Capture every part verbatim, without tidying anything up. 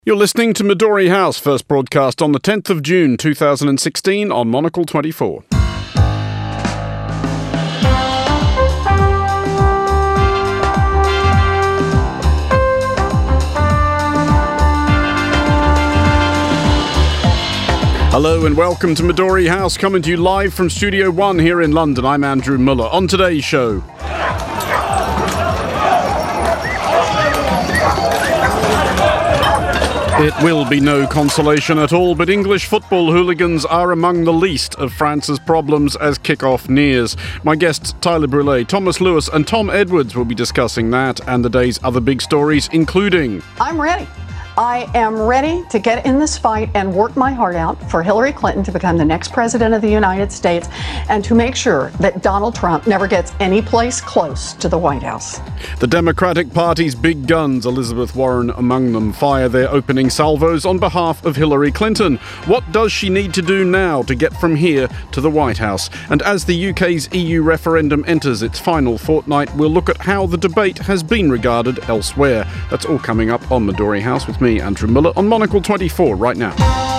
You're listening to Midori House, first broadcast on the tenth of June two thousand sixteen on Monocle twenty-four. Hello and welcome to Midori House, coming to you live from Studio One here in London. I'm Andrew Muller. On today's show, it will be no consolation at all, but English football hooligans are among the least of France's problems as kick-off nears. My guests Tyler Brûlé, Thomas Lewis and Tom Edwards will be discussing that and the day's other big stories, including... I'm ready. I am ready to get in this fight and work my heart out for Hillary Clinton to become the next president of the United States and to make sure that Donald Trump never gets any place close to the White House. The Democratic Party's big guns, Elizabeth Warren among them, fire their opening salvos on behalf of Hillary Clinton. What does she need to do now to get from here to the White House? And as the U K's E U referendum enters its final fortnight, we'll look at how the debate has been regarded elsewhere. That's all coming up on Midori House with me, Andrew Muller, on Monocle twenty-four right now.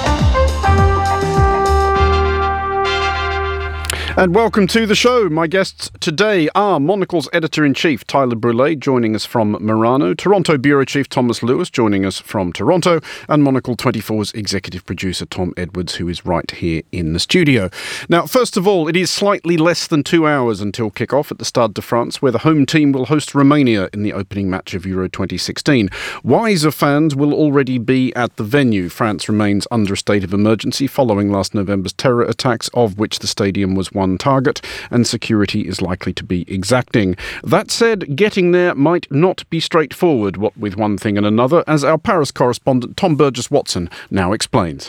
And welcome to the show. My guests today are Monocle's editor-in-chief, Tyler Brûlé, joining us from Murano, Toronto Bureau Chief Thomas Lewis, joining us from Toronto, and Monocle twenty-four's executive producer, Tom Edwards, who is right here in the studio. Now, first of all, it is slightly less than two hours until kick-off at the Stade de France, where the home team will host Romania in the opening match of Euro twenty sixteen. Wiser fans will already be at the venue. France remains under a state of emergency following last November's terror attacks, of which the stadium was one target, and security is likely to be exacting. That said, getting there might not be straightforward, what with one thing and another, as our Paris correspondent Tom Burgess-Watson now explains.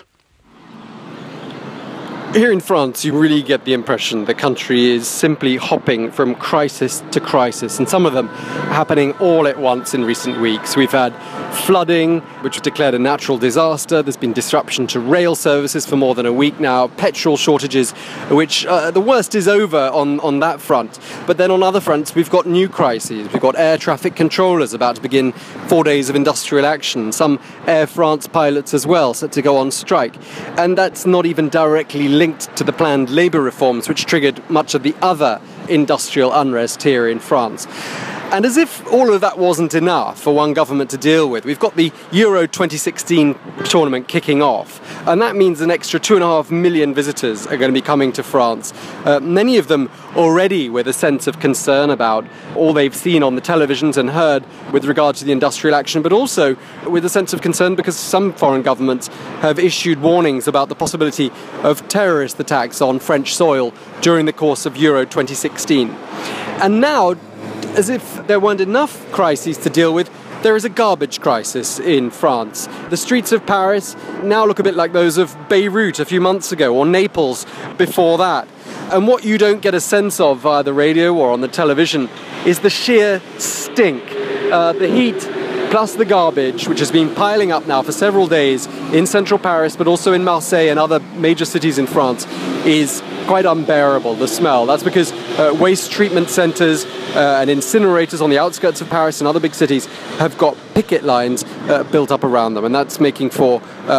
Here in France, you really get the impression the country is simply hopping from crisis to crisis, and some of them happening all at once in recent weeks. We've had flooding, which was declared a natural disaster. There's been disruption to rail services for more than a week now. Petrol shortages, which uh, the worst is over on, on that front. But then on other fronts, we've got new crises. We've got air traffic controllers about to begin four days of industrial action. Some Air France pilots as well set to go on strike. And that's not even directly linked linked to the planned labour reforms, which triggered much of the other industrial unrest here in France. And as if all of that wasn't enough for one government to deal with, we've got the Euro twenty sixteen tournament kicking off. And that means an extra two and a half million visitors are going to be coming to France. Uh, many of them already with a sense of concern about all they've seen on the televisions and heard with regard to the industrial action, but also with a sense of concern because some foreign governments have issued warnings about the possibility of terrorist attacks on French soil during the course of Euro twenty sixteen. And now, as if there weren't enough crises to deal with, there is a garbage crisis in France. The streets of Paris now look a bit like those of Beirut a few months ago, or Naples before that. And what you don't get a sense of via the radio or on the television is the sheer stink, uh, the heat, plus the garbage, which has been piling up now for several days in central Paris, but also in Marseille and other major cities in France, is quite unbearable, the smell. That's because uh, waste treatment centres uh, and incinerators on the outskirts of Paris and other big cities have got picket lines uh, built up around them, and that's making for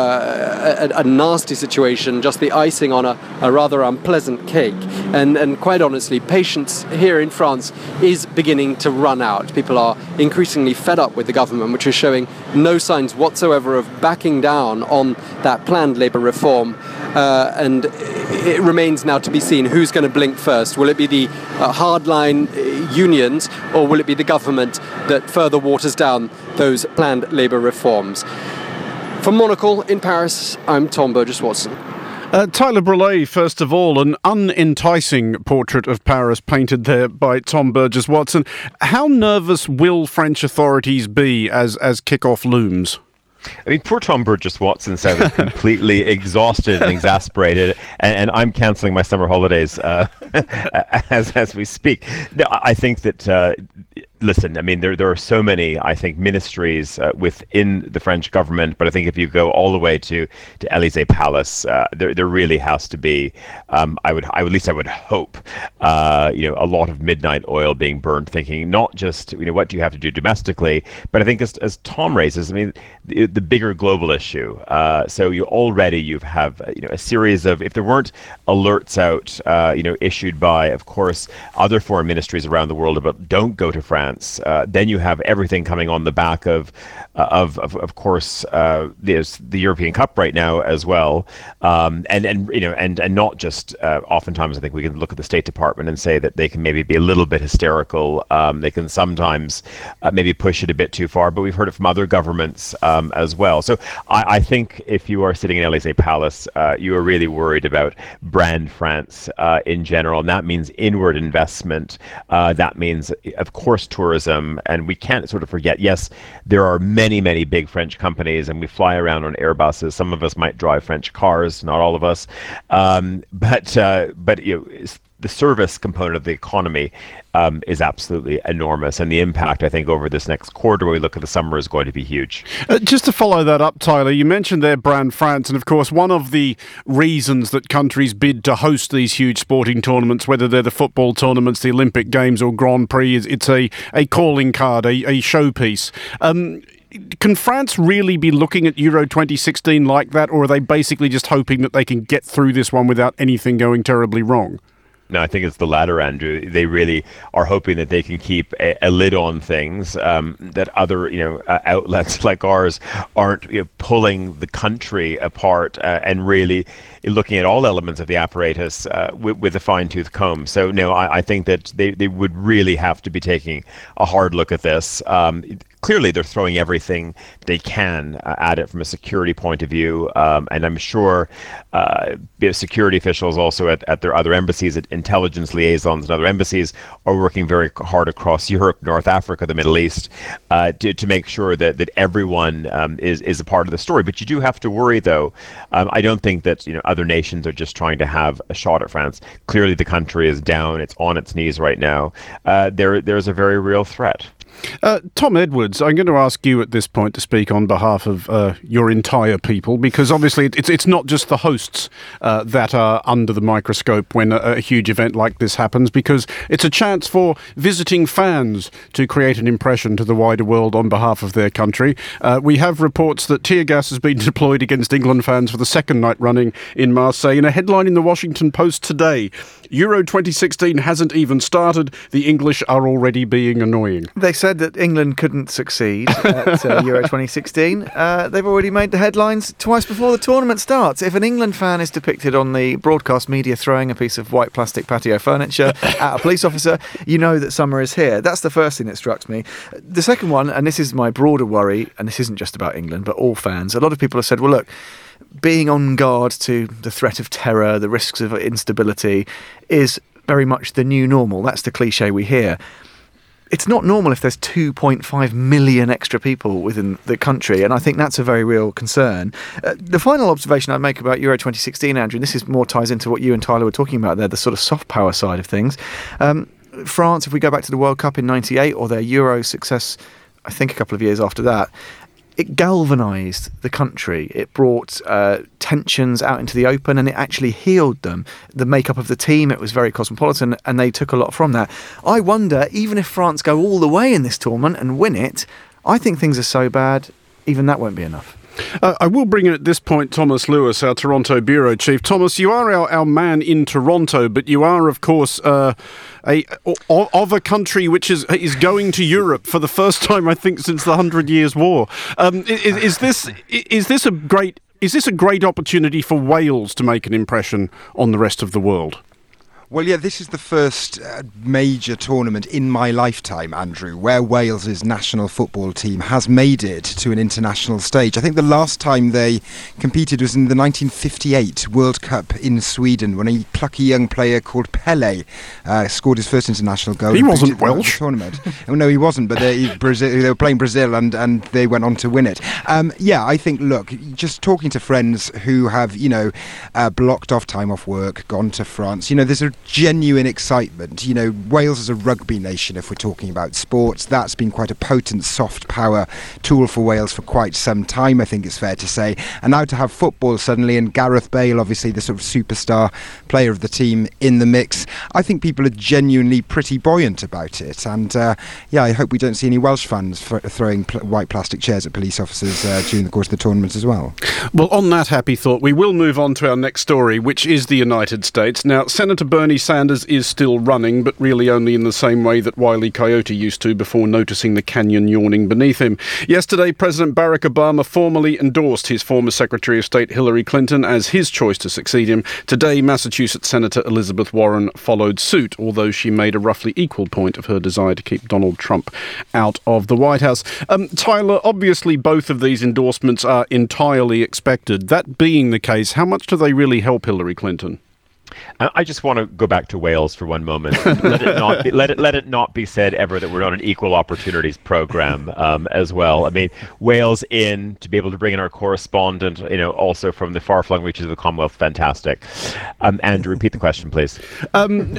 uh, a, a nasty situation, just the icing on a, a rather unpleasant cake. And, and quite honestly, patience here in France is beginning to run out. People are increasingly fed up with the government, which is showing no signs whatsoever of backing down on that planned labour reform. Uh, and it remains now to be seen who's going to blink first. Will it be the uh, hardline uh, unions, or will it be the government that further waters down those planned labour reforms? From Monocle in Paris, I'm Tom Burgess-Watson. Uh, Tyler Brûlé, first of all, an unenticing portrait of Paris painted there by Tom Burgess-Watson. How nervous will French authorities be as, as kick-off looms? I mean, poor Tom Burgess-Watson sounded completely exhausted and exasperated, and, and I'm cancelling my summer holidays uh, as as we speak. No, I think that uh, listen, I mean, there there are so many, I think, ministries uh, within the French government, but I think if you go all the way to to Élysée Palace, uh, there there really has to be, um, I would, I at least I would hope, uh, you know, a lot of midnight oil being burned, thinking not just, you know, what do you have to do domestically, but I think as as Tom raises, I mean, the, the bigger global issue. Uh, so you already you have you know a series of, if there weren't alerts out, uh, you know, issued by, of course, other foreign ministries around the world about don't go to France, uh, then you have everything coming on the back of, uh, of, of, of course, uh, there's the European Cup right now as well, um, and and you know, and and not just. Uh, oftentimes, I think we can look at the State Department and say that they can maybe be a little bit hysterical. Um, they can sometimes uh, maybe push it a bit too far, but we've heard it from other governments um, as well. So I, I think if you are sitting in Élysée Palace, uh, you are really worried about brand France uh, in general, and that means inward investment. Uh, that means, of course, tourism, and we can't sort of forget, yes, there are many, many big French companies, and we fly around on Airbuses. Some of us might drive French cars, not all of us, um, but uh, but you know, the service component of the economy um, is absolutely enormous, and the impact, I think, over this next quarter, when we look at the summer, is going to be huge. Uh, just to follow that up, Tyler, you mentioned there brand France, and of course, one of the reasons that countries bid to host these huge sporting tournaments, whether they're the football tournaments, the Olympic Games, or Grand Prix, is it's a, a calling card, a, a showpiece. Um, Can France really be looking at Euro twenty sixteen like that, or are they basically just hoping that they can get through this one without anything going terribly wrong? No, I think it's the latter, Andrew. They really are hoping that they can keep a, a lid on things, um, that other, you know, uh, outlets like ours aren't you know, pulling the country apart uh, and really looking at all elements of the apparatus uh, with, with a fine-tooth comb. So, no, I, I think that they, they would really have to be taking a hard look at this. Um, Clearly, they're throwing everything they can uh, at it from a security point of view, um, and I'm sure uh, security officials also at, at their other embassies, at intelligence liaisons and other embassies, are working very hard across Europe, North Africa, the Middle East, uh, to, to make sure that, that everyone um, is, is a part of the story. But you do have to worry, though. Um, I don't think that you know other nations are just trying to have a shot at France. Clearly, the country is down; it's on its knees right now. Uh, there, there's a very real threat. Uh, Tom Edwards, I'm going to ask you at this point to speak on behalf of uh, your entire people, because obviously it's it's not just the hosts uh, that are under the microscope when a, a huge event like this happens, because it's a chance for visiting fans to create an impression to the wider world on behalf of their country. Uh, we have reports that tear gas has been deployed against England fans for the second night running in Marseille. In a headline in the Washington Post today, Euro twenty sixteen hasn't even started. The English are already being annoying. They said that England couldn't succeed at uh, Euro twenty sixteen. Uh, they've already made the headlines twice before the tournament starts. If an England fan is depicted on the broadcast media throwing a piece of white plastic patio furniture at a police officer, you know that summer is here. That's the first thing that struck me. The second one, and this is my broader worry, and this isn't just about England, but all fans, a lot of people have said, well, look, being on guard to the threat of terror, the risks of instability, is very much the new normal. That's the cliche we hear. It's not normal if there's two point five million extra people within the country, and I think that's a very real concern. Uh, the final observation I'd make about Euro twenty sixteen, Andrew, and this is more ties into what you and Tyler were talking about there, the sort of soft power side of things. Um, France, if we go back to the World Cup in ninety-eight, or their Euro success, I think a couple of years after that, it galvanised the country. It brought uh, tensions out into the open, and it actually healed them. The makeup of the team, it was very cosmopolitan, and they took a lot from that. I wonder, even if France go all the way in this tournament and win it, I think things are so bad, even that won't be enough. Uh, I will bring in at this point Thomas Lewis, our Toronto bureau chief. Thomas, you are our, our man in Toronto, but you are, of course, uh, a of, of a country which is is going to Europe for the first time, I think, since the Hundred Years' War. Um, is, is this is this a great is this a great opportunity for Wales to make an impression on the rest of the world? Well, yeah, this is the first uh, major tournament in my lifetime, Andrew, where Wales's national football team has made it to an international stage. I think the last time they competed was in the nineteen fifty-eight World Cup in Sweden, when a plucky young player called Pele uh, scored his first international goal. He wasn't Welsh. Tournament. Oh, no, he wasn't, but they, Brazil, they were playing Brazil and, and they went on to win it. Um, yeah, I think, look, just talking to friends who have, you know, uh, blocked off time off work, gone to France, you know, there's a genuine excitement. You know, Wales is a rugby nation if we're talking about sports. That's been quite a potent soft power tool for Wales for quite some time, I think it's fair to say. And now to have football suddenly, and Gareth Bale, obviously the sort of superstar player of the team, in the mix, I think people are genuinely pretty buoyant about it. And uh, yeah, I hope we don't see any Welsh fans for throwing pl- white plastic chairs at police officers uh, during the course of the tournament as well. Well, on that happy thought, we will move on to our next story, which is the United States. Now, Senator Bernie Sanders is still running, but really only in the same way that Wile E. Coyote used to before noticing the canyon yawning beneath him. Yesterday, President Barack Obama formally endorsed his former Secretary of State Hillary Clinton as his choice to succeed him. Today, Massachusetts Senator Elizabeth Warren followed suit, although she made a roughly equal point of her desire to keep Donald Trump out of the White House. Um, Tyler, obviously both of these endorsements are entirely expected. That being the case, how much do they really help Hillary Clinton? I just want to go back to Wales for one moment. Let it not be, let it let it not be said ever that we're not an equal opportunities program um, as well. I mean, Wales in to be able to bring in our correspondent, you know, also from the far-flung reaches of the Commonwealth, fantastic. Um, Andrew, repeat the question, please. Um,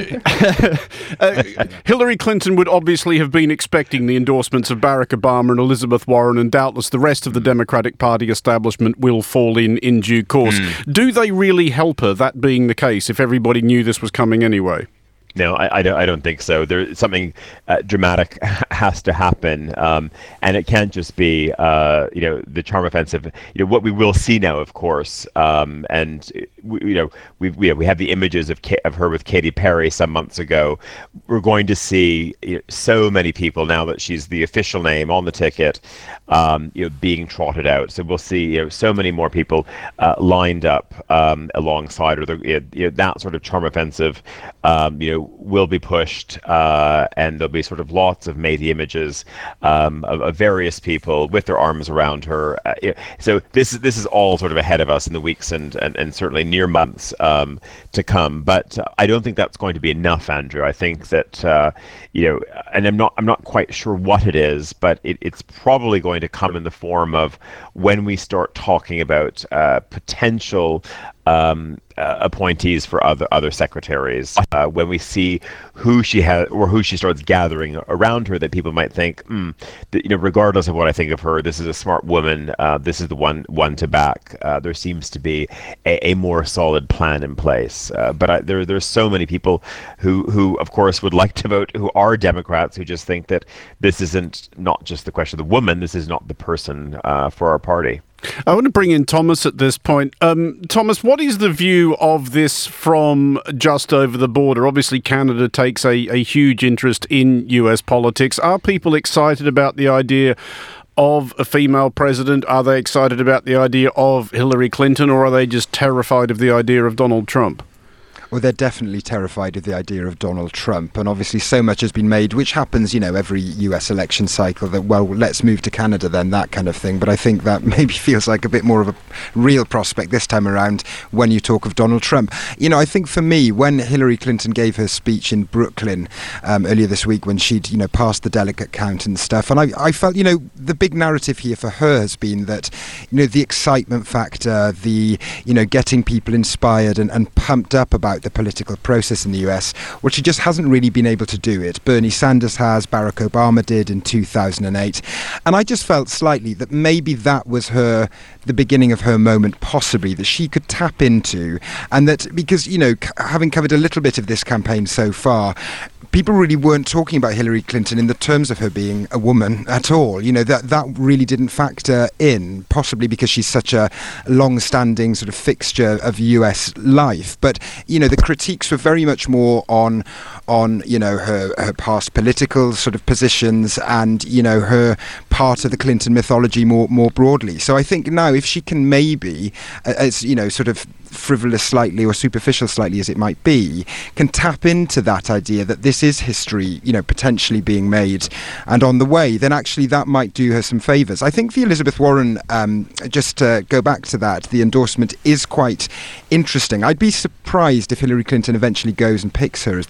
uh, Hillary Clinton would obviously have been expecting the endorsements of Barack Obama and Elizabeth Warren, and doubtless the rest of the Democratic Party establishment will fall in in due course. Mm. Do they really help her, that being the case, if everybody knew this was coming anyway? No, I, I, don't, I don't think so. There, something uh, dramatic has to happen, um, and it can't just be, uh, you know, the charm offensive. You know, what we will see now, of course, um, and we, you know, we we, we have the images of Ka- of her with Katy Perry some months ago. We're going to see, you know, so many people now that she's the official name on the ticket, um, you know, being trotted out. So we'll see, you know, so many more people uh, lined up um, alongside her. The, you know, that sort of charm offensive, um, you know, will be pushed, uh, and there'll be sort of lots of matey images um, of, of various people with their arms around her. Uh, so this is this is all sort of ahead of us in the weeks and and, and certainly near months um, to come. But uh, I don't think that's going to be enough, Andrew. I think that uh, you know, and I'm not I'm not quite sure what it is, but it, it's probably going to come in the form of when we start talking about uh, potential Um, uh, appointees for other other secretaries. Uh, when we see who she has or who she starts gathering around her, that people might think, mm, that, you know, regardless of what I think of her, this is a smart woman. Uh, this is the one one to back. Uh, there seems to be a, a more solid plan in place. Uh, but I, there there's so many people who who of course would like to vote, who are Democrats, who just think that this isn't not just the question of the woman. This is not the person uh, for our party. I want to bring in Thomas at this point. Um, Thomas, what is the view of this from just over the border? Obviously, Canada takes a, a huge interest in U S politics. Are people excited about the idea of a female president? Are they excited about the idea of Hillary Clinton, or are they just terrified of the idea of Donald Trump? Well, they're definitely terrified of the idea of Donald Trump. And obviously so much has been made, which happens, you know, every U S election cycle, that, well, let's move to Canada then, that kind of thing. But I think that maybe feels like a bit more of a real prospect this time around when you talk of Donald Trump. You know, I think for me, when Hillary Clinton gave her speech in Brooklyn um, earlier this week, when she'd, you know, passed the delegate count and stuff, and I, I felt, you know, the big narrative here for her has been that, you know, the excitement factor, the, you know, getting people inspired and, and pumped up about the political process in the U S, well, she just hasn't really been able to do it. Bernie Sanders has, Barack Obama did in two thousand eight, and I just felt slightly that maybe that was her, the beginning of her moment, possibly, that she could tap into, and that, because, you know, c- having covered a little bit of this campaign so far, people really weren't talking about Hillary Clinton in the terms of her being a woman at all. You know, that that really didn't factor in, possibly because she's such a long-standing sort of fixture of U S life. But, you know, the critiques were very much more on, on you know, her, her past political sort of positions and, you know, her part of the Clinton mythology more, more broadly. So I think now if she can maybe, as, you know, sort of frivolous slightly or superficial slightly as it might be, can tap into that idea that this is history, you know, potentially being made and on the way, then actually that might do her some favours. I think the Elizabeth Warren, um, just to go back to that, the endorsement is quite interesting. I'd be surprised if Hillary Clinton eventually goes and picks her as the vice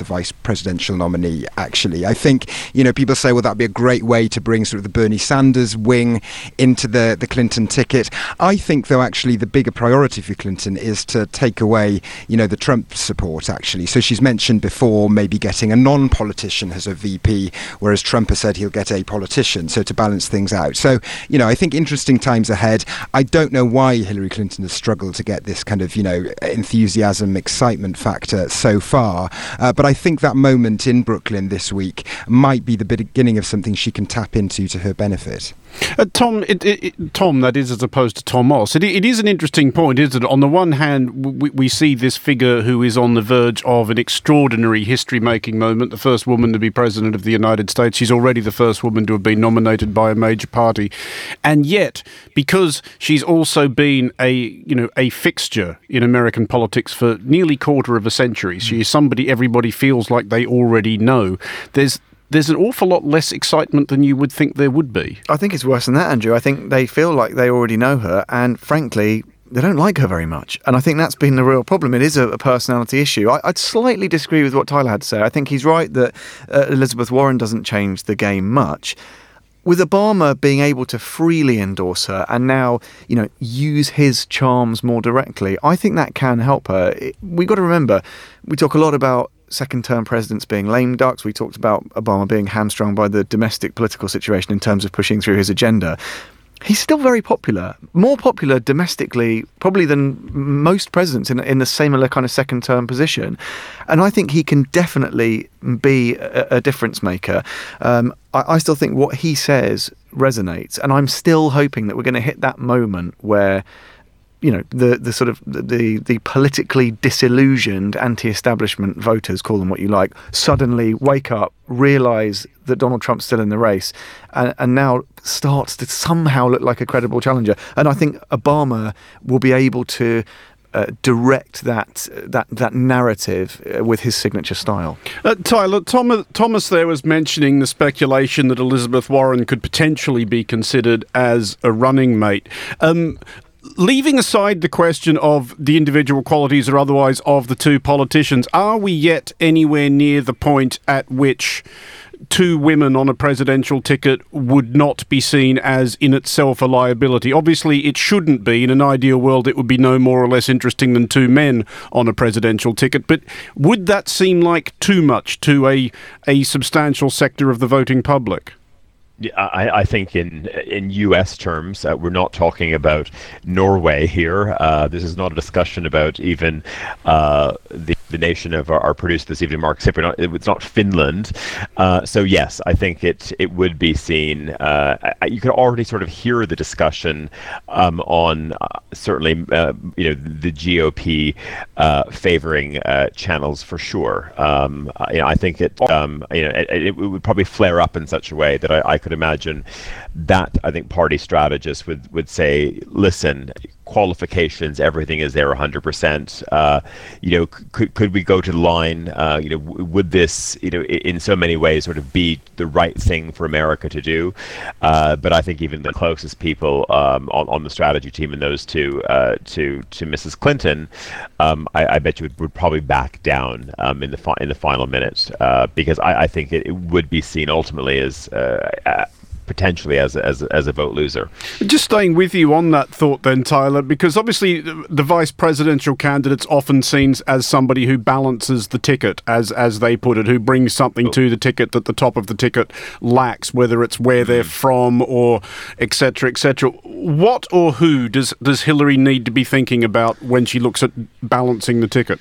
presidential nominee, actually. I think, you know, people say, well, that'd be a great way to bring sort of the Bernie Sanders wing into the, the Clinton ticket. I think, though, actually, the bigger priority for Clinton is to take away, you know, the Trump support, actually. So she's mentioned before maybe getting a non-politician as a V P, whereas Trump has said he'll get a politician, so to balance things out. So, you know, I think interesting times ahead. I don't know why Hillary Clinton has struggled to get this kind of, you know, enthusiasm, excitement factor so far. Uh, but I think that moment in Brooklyn this week might be the beginning of something she can tap into to her benefit. Uh, Tom, it, it, it, Tom, that is, as opposed to Thomas. It, it is an interesting point, isn't it? On the one hand, we, we see this figure who is on the verge of an extraordinary history-making moment, the first woman to be president of the United States. She's already the first woman to have been nominated by a major party. And yet, because she's also been a, you know, a fixture in American politics for nearly quarter of a century, she is somebody everybody feels like they already know. There's There's an awful lot less excitement than you would think there would be. I think it's worse than that, Andrew. I think they feel like they already know her, and frankly, they don't like her very much. And I think that's been the real problem. It is a, a personality issue. I, I'd slightly disagree with what Tyler had to say. I think he's right that uh, Elizabeth Warren doesn't change the game much. With Obama being able to freely endorse her and now, you know, use his charms more directly, I think that can help her. It, we've got to remember, we talk a lot about second-term presidents being lame ducks. We talked about Obama being hamstrung by the domestic political situation in terms of pushing through his agenda. He's still very popular, more popular domestically probably than most presidents in, in a similar kind of second-term position. And I think he can definitely be a, a difference maker. Um, I, I still think what he says resonates, and I'm still hoping that we're going to hit that moment where, you know, the the sort of the the politically disillusioned anti-establishment voters, call them what you like, suddenly wake up, realise that Donald Trump's still in the race, and, and now starts to somehow look like a credible challenger. And I think Obama will be able to Uh, direct that that that narrative uh, with his signature style. Uh, Tyler, Thomas, Thomas there was mentioning the speculation that Elizabeth Warren could potentially be considered as a running mate. Um, leaving aside the question of the individual qualities or otherwise of the two politicians, are we yet anywhere near the point at which two women on a presidential ticket would not be seen as in itself a liability? Obviously, it shouldn't be. In an ideal world, it would be no more or less interesting than two men on a presidential ticket. But would that seem like too much to a a substantial sector of the voting public? Yeah, I, I think in in U S terms, uh, we're not talking about Norway here. Uh, this is not a discussion about even uh, the the nation of our, our producer this evening, Mark Sipper. Not, it's not Finland. Uh, so yes, I think it it would be seen. Uh, I, you could already sort of hear the discussion um, on uh, certainly uh, you know the G O P uh, favoring uh, channels for sure. Um, you know, I think it um, you know it, it would probably flare up in such a way that I, I could imagine that I think party strategists would would say, listen, qualifications, everything is there one hundred percent. Uh, you know, could could we go to the line? Uh, you know, w- would this, you know, in so many ways sort of be the right thing for America to do? Uh, but I think even the closest people um, on, on the strategy team and those two uh, to to Missus Clinton, um, I, I bet you would, would probably back down um, in the fi- in the final minute uh, because I, I think it, it would be seen ultimately as uh, uh, potentially as a, as a, as a vote loser. Just staying with you on that thought then, Tyler, because obviously the vice presidential candidate's often seen as somebody who balances the ticket, as as they put it, who brings something to the ticket that the top of the ticket lacks, whether it's where they're from or et cetera, et cetera. What or who does, does Hillary need to be thinking about when she looks at balancing the ticket?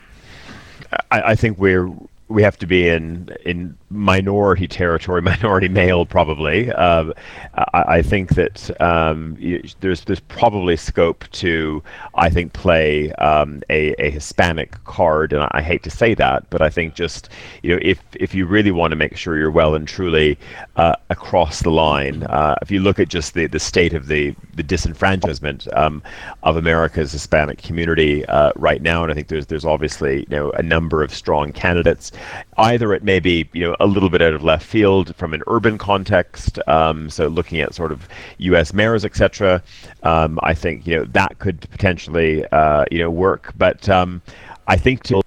I, I think we're we have to be in in minority territory, minority male probably. Uh, I, I think that um, you, there's there's probably scope to, I think, play um, a, a Hispanic card, and I hate to say that, but I think just, you know, if if you really want to make sure you're well and truly uh, across the line, uh, if you look at just the, the state of the the disenfranchisement um, of America's Hispanic community uh, right now, and I think there's there's obviously, you know, a number of strong candidates. Either it may be, you know, a little bit out of left field from an urban context, um, so looking at sort of U S mayors, et cetera. Um, I think, you know, that could potentially, uh, you know, work. But um, I think to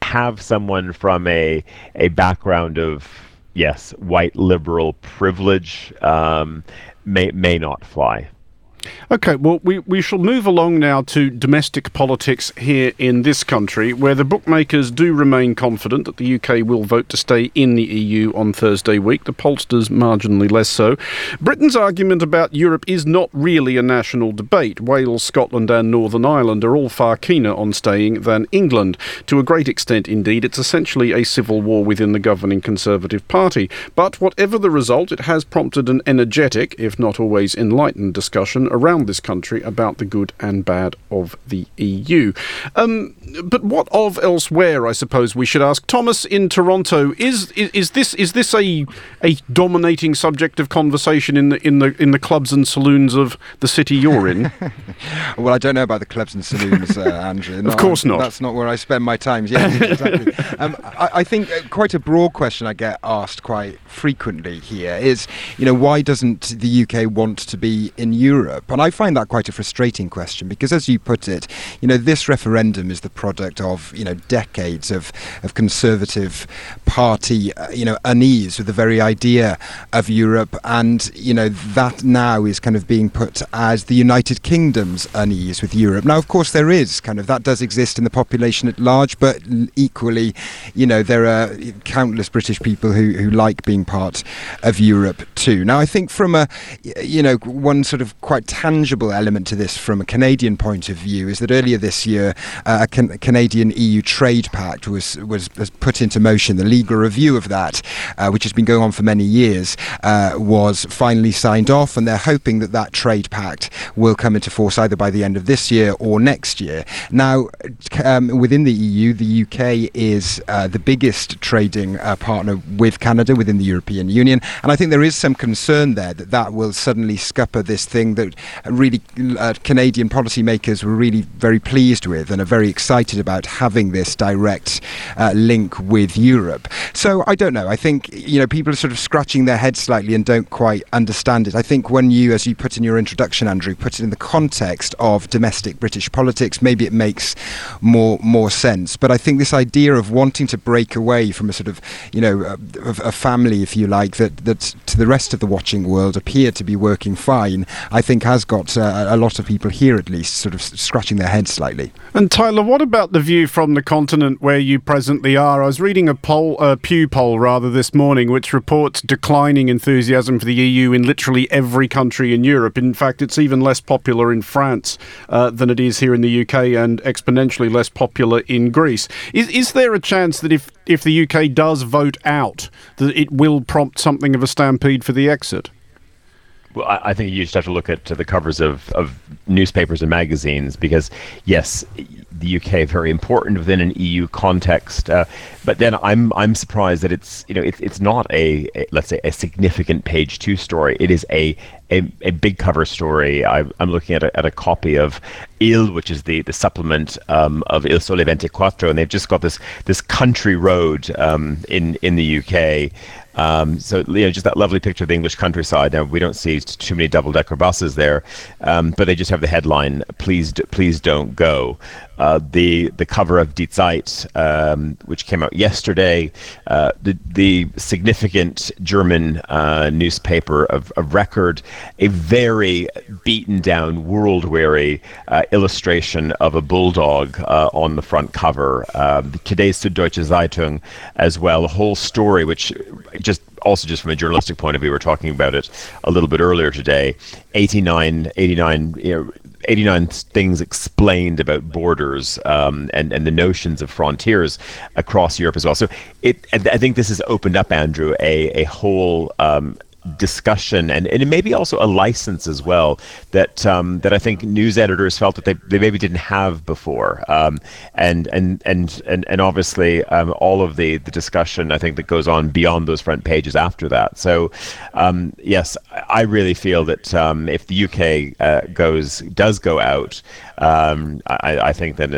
have someone from a a background of, yes, white liberal privilege um, may may not fly. Okay, well, we, we shall move along now to domestic politics here in this country, where the bookmakers do remain confident that the U K will vote to stay in the E U on Thursday week, the pollsters marginally less so. Britain's argument about Europe is not really a national debate. Wales, Scotland and Northern Ireland are all far keener on staying than England. To a great extent, indeed, it's essentially a civil war within the governing Conservative Party. But whatever the result, it has prompted an energetic, if not always enlightened, discussion around this country about the good and bad of the E U. Um, but what of elsewhere, I suppose we should ask. Thomas, in Toronto, is is, is this is this a a dominating subject of conversation in the in the in the clubs and saloons of the city you're in? Well, I don't know about the clubs and saloons, uh, Andrew. No, of course not. That's not where I spend my time. Yeah, exactly. um, I, I think quite a broad question I get asked quite frequently here is, you know, why doesn't the U K want to be in Europe? And I find that quite a frustrating question because, as you put it, you know, this referendum is the product of, you know, decades of, of Conservative Party, uh, you know, unease with the very idea of Europe, and, you know, that now is kind of being put as the United Kingdom's unease with Europe. Now, of course, there is kind of, that does exist in the population at large, but equally, you know, there are countless British people who, who like being part of Europe too. Now, I think from a, you know, one sort of quite tangible element to this from a Canadian point of view is that earlier this year uh, a, can- a Canadian E U trade pact was, was was put into motion. The legal review of that, uh, which has been going on for many years, uh, was finally signed off, and they're hoping that that trade pact will come into force either by the end of this year or next year. Now, um, within the E U, the U K is uh, the biggest trading uh, partner with Canada within the European Union, and I think there is some concern there that that will suddenly scupper this thing that really uh, Canadian policymakers were really very pleased with and are very excited about having this direct uh, link with Europe. So I don't know. I think, you know, people are sort of scratching their heads slightly and don't quite understand it. I think when you, as you put in your introduction, Andrew, put it in the context of domestic British politics, maybe it makes more more sense. But I think this idea of wanting to break away from a sort of, you know, a, a family, if you like, that, that to the rest of the watching world appear to be working fine, I think has got uh, a lot of people here at least sort of scratching their heads slightly. And Tyler, what about the view from the continent where you presently are? I was reading a poll, a Pew poll rather, this morning, which reports declining enthusiasm for the E U in literally every country in Europe. In fact, it's even less popular in France uh, than it is here in the U K, and exponentially less popular in Greece. Is is there a chance that if, if the U K does vote out, that it will prompt something of a stampede for the exit? Well, I think you just have to look at the covers of, of newspapers and magazines because, yes, the U K very important within an E U context, uh, but then I'm I'm surprised that it's you know it's it's not a, a let's say a significant page two story. It is a a, a big cover story. I, I'm looking at a, at a copy of Il, which is the the supplement um, of Il Sole twenty-four, and they've just got this this country road um, in in the U K. Um, so, you know, just that lovely picture of the English countryside. Now, we don't see too many double-decker buses there, um, but they just have the headline, please d- please don't go. Uh, the the cover of Die Zeit, um, which came out yesterday, uh, the, the significant German uh, newspaper of, of record, a very beaten-down, world-weary uh, illustration of a bulldog uh, on the front cover. Uh, the Today's Süddeutsche Zeitung as well, a whole story which just also just from a journalistic point of view, we were talking about it a little bit earlier today, eighty-nine, eighty-nine, you know, eighty-nine things explained about borders um, and, and the notions of frontiers across Europe as well. So it, I think this has opened up, Andrew, a, a whole um, discussion and, and maybe also a license as well that um, that I think news editors felt that they, they maybe didn't have before. Um, and, and and and and obviously um, all of the, the discussion I think that goes on beyond those front pages after that. So um, yes, I really feel that um, if the U K uh, goes does go out, um, I, I think then it's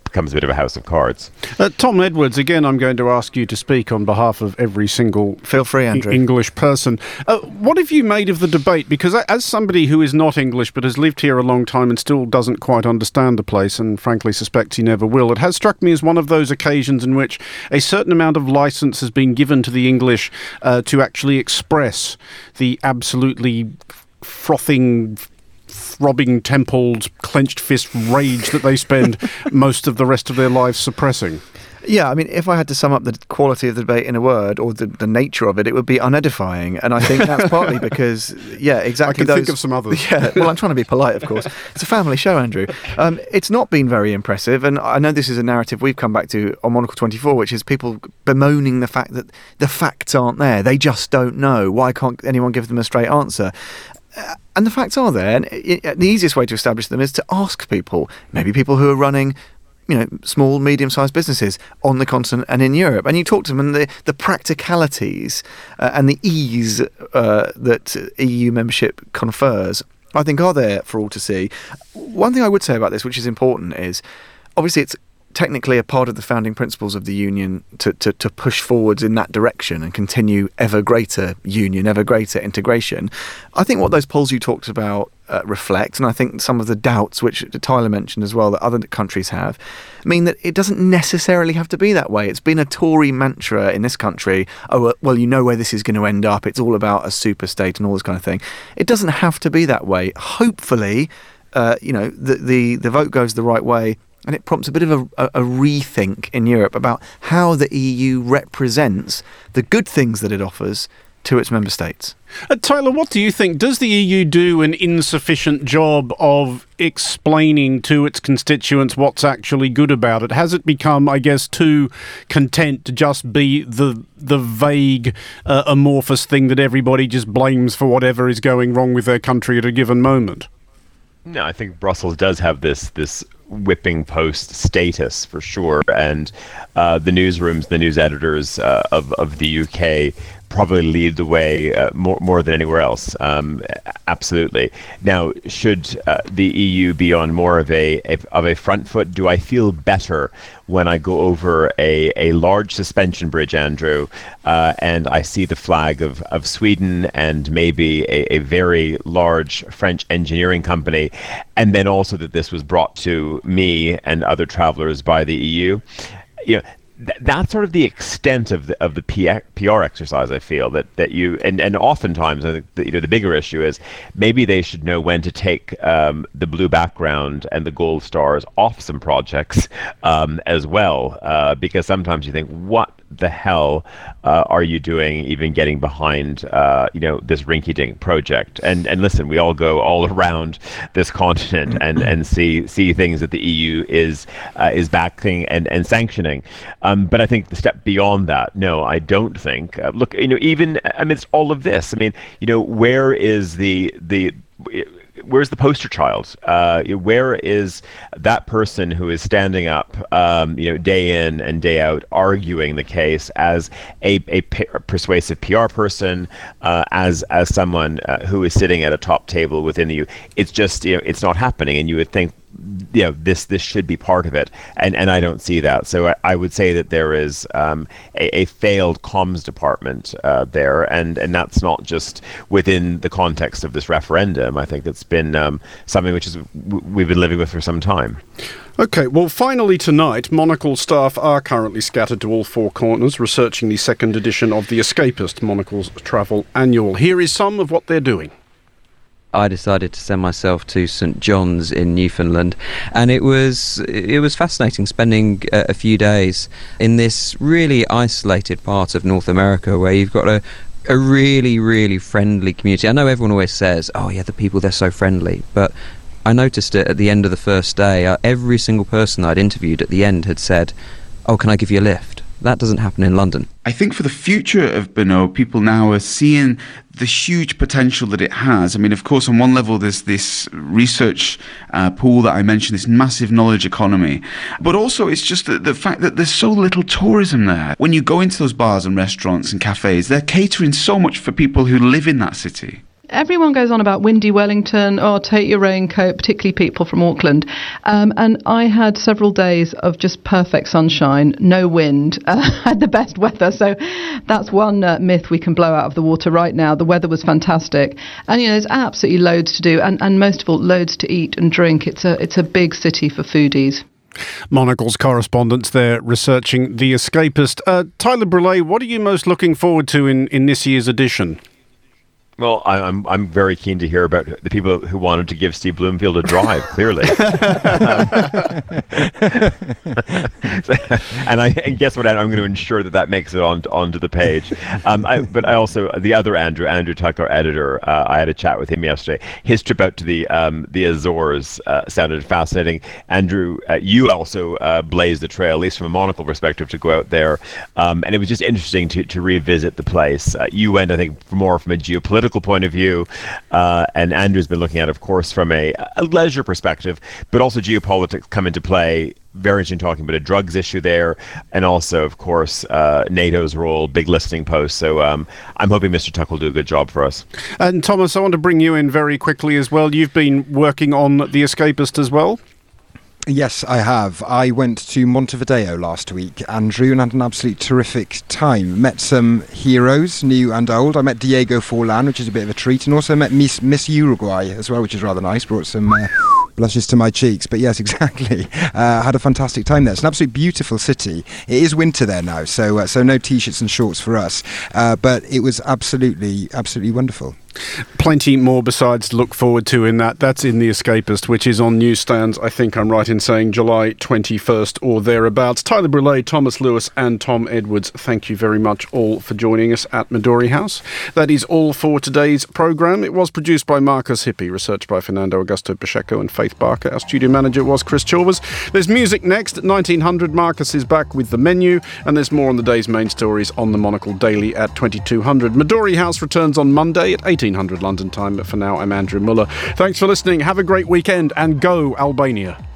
becomes a bit of a house of cards. Uh, Tom Edwards, again, I'm going to ask you to speak on behalf of every single Feel free, Andrew. E- English person. Uh, what have you made of the debate? Because as somebody who is not English but has lived here a long time and still doesn't quite understand the place, and frankly suspects he never will, it has struck me as one of those occasions in which a certain amount of licence has been given to the English uh, to actually express the absolutely frothing, throbbing templed, clenched fist rage that they spend most of the rest of their lives suppressing. Yeah, I mean, if I had to sum up the quality of the debate in a word, or the, the nature of it, it would be unedifying. And I think that's partly because, yeah, exactly I can those, think of some others. Yeah, well, I'm trying to be polite, of course. It's a family show, Andrew. Um, it's not been very impressive, and I know this is a narrative we've come back to on Monocle twenty-four, which is people bemoaning the fact that the facts aren't there. They just don't know. Why can't anyone give them a straight answer? Uh, and the facts are there, and it, it, the easiest way to establish them is to ask people, maybe people who are running, you know, small, medium-sized businesses on the continent and in Europe. And you talk to them, and the, the practicalities uh, and the ease uh, that E U membership confers, I think, are there for all to see. One thing I would say about this, which is important, is obviously it's technically a part of the founding principles of the union to, to, to push forwards in that direction and continue ever greater union, ever greater integration. I think what those polls you talked about uh, reflect, and I think some of the doubts which Tyler mentioned as well that other countries have, mean that it doesn't necessarily have to be that way. It's been a Tory mantra in this country, oh, well, you know where this is going to end up, it's all about a super state and all this kind of thing. It doesn't have to be that way. Hopefully, uh, you know, the, the, the vote goes the right way, and it prompts a bit of a, a, a rethink in Europe about how the E U represents the good things that it offers to its member states. Uh, Tyler, what do you think? Does the E U do an insufficient job of explaining to its constituents what's actually good about it? Has it become, I guess, too content to just be the the vague, uh, amorphous thing that everybody just blames for whatever is going wrong with their country at a given moment? No, I think Brussels does have this this whipping post status for sure, and uh, the newsrooms, the news editors uh, of of the U K probably lead the way uh, more more than anywhere else. Um, absolutely. Now, should uh, the E U be on more of a, a of a front foot? Do I feel better when I go over a, a large suspension bridge, Andrew, uh, and I see the flag of, of Sweden and maybe a, a very large French engineering company, and then also that this was brought to me and other travelers by the E U? You know, Th- that's sort of the extent of the of the P R exercise. I feel that, that you and, and oftentimes I think the, you know the bigger issue is maybe they should know when to take um, the blue background and the gold stars off some projects um, as well, uh, because sometimes you think, what the hell uh, are you doing even getting behind uh, you know this rinky-dink project? And and listen, we all go all around this continent and, and see see things that the E U is uh, is backing and, and sanctioning. Um, but I think the step beyond that, no, I don't think. Uh, look, you know, even amidst all of this, I mean, you know, where is the the where's the poster child? Uh, where is that person who is standing up, um, you know, day in and day out, arguing the case as a, a p- persuasive P R person, uh, as as someone uh, who is sitting at a top table within the E U? It's just, you know, it's not happening, and you would think, you know, this this should be part of it, and and I don't see that. So I, I would say that there is um, a, a failed comms department uh, there, and and that's not just within the context of this referendum. I think it's been um, something which is w- we've been living with for some time. Okay, well, finally tonight, Monocle staff are currently scattered to all four corners, researching the second edition of The Escapist, Monocle's travel annual. Here is some of what they're doing. I decided to send myself to Saint John's in Newfoundland, and it was it was fascinating spending a, a few days in this really isolated part of North America where you've got a a really, really friendly community. I know everyone always says, oh yeah, the people, they're so friendly, but I noticed it at the end of the first day. Uh, every single person I'd interviewed at the end had said, oh, can I give you a lift? That doesn't happen in London. I think for the future of Bonneau, people now are seeing the huge potential that it has. I mean, of course, on one level, there's this research uh, pool that I mentioned, this massive knowledge economy. But also, it's just the, the fact that there's so little tourism there. When you go into those bars and restaurants and cafes, they're catering so much for people who live in that city. Everyone goes on about windy Wellington, or take your raincoat, particularly people from Auckland. Um, and I had several days of just perfect sunshine, no wind, uh, had the best weather. So that's one uh, myth we can blow out of the water right now. The weather was fantastic. And, you know, there's absolutely loads to do. And, and most of all, loads to eat and drink. It's a, it's a big city for foodies. Monocle's correspondents there researching The Escapist. Uh, Tyler Brûlé, what are you most looking forward to in, in this year's edition? Well, I, I'm I'm very keen to hear about the people who wanted to give Steve Bloomfield a drive. Clearly, and I and guess what? I'm going to ensure that that makes it on onto the page. Um, I, but I also the other Andrew, Andrew Tucker, editor. Uh, I had a chat with him yesterday. His trip out to the um, the Azores uh, sounded fascinating. Andrew, uh, you also uh, blazed the trail, at least from a Monocle perspective, to go out there, um, and it was just interesting to to revisit the place. Uh, you went, I think, more from a geopolitical point of view, uh, and Andrew's been looking at, of course, from a, a leisure perspective, but also geopolitics come into play. Very interesting talking about a drugs issue there, and also, of course, uh, NATO's role, big listening post. So um, I'm hoping Mister Tuck will do a good job for us. And Thomas, I want to bring you in very quickly as well. You've been working on The Escapist as well. Yes, I have. I went to Montevideo last week, Andrew, and had an absolutely terrific time. Met some heroes, new and old. I met Diego Forlan, which is a bit of a treat, and also met Miss, Miss Uruguay as well, which is rather nice. Brought some uh, blushes to my cheeks. But yes, exactly. Uh, had a fantastic time there. It's an absolutely beautiful city. It is winter there now, so uh, so no T-shirts and shorts for us. Uh, but it was absolutely, absolutely wonderful. Plenty more besides to look forward to in that. That's in The Escapist, which is on newsstands, I think I'm right in saying, July twenty-first or thereabouts. Tyler Brûlé, Thomas Lewis and Tom Edwards, thank you very much all for joining us at Midori House. That is all for today's programme. It was produced by Marcus Hippie, researched by Fernando Augusto Pacheco and Faith Barker. Our studio manager was Chris Chilvers. There's music next at nineteen hundred. Marcus is back with The Menu, and there's more on the day's main stories on the Monocle Daily at twenty-two hundred. Midori House returns on Monday at eighteen hundred London time, but for now I'm Andrew Muller. Thanks for listening, have a great weekend, and go Albania.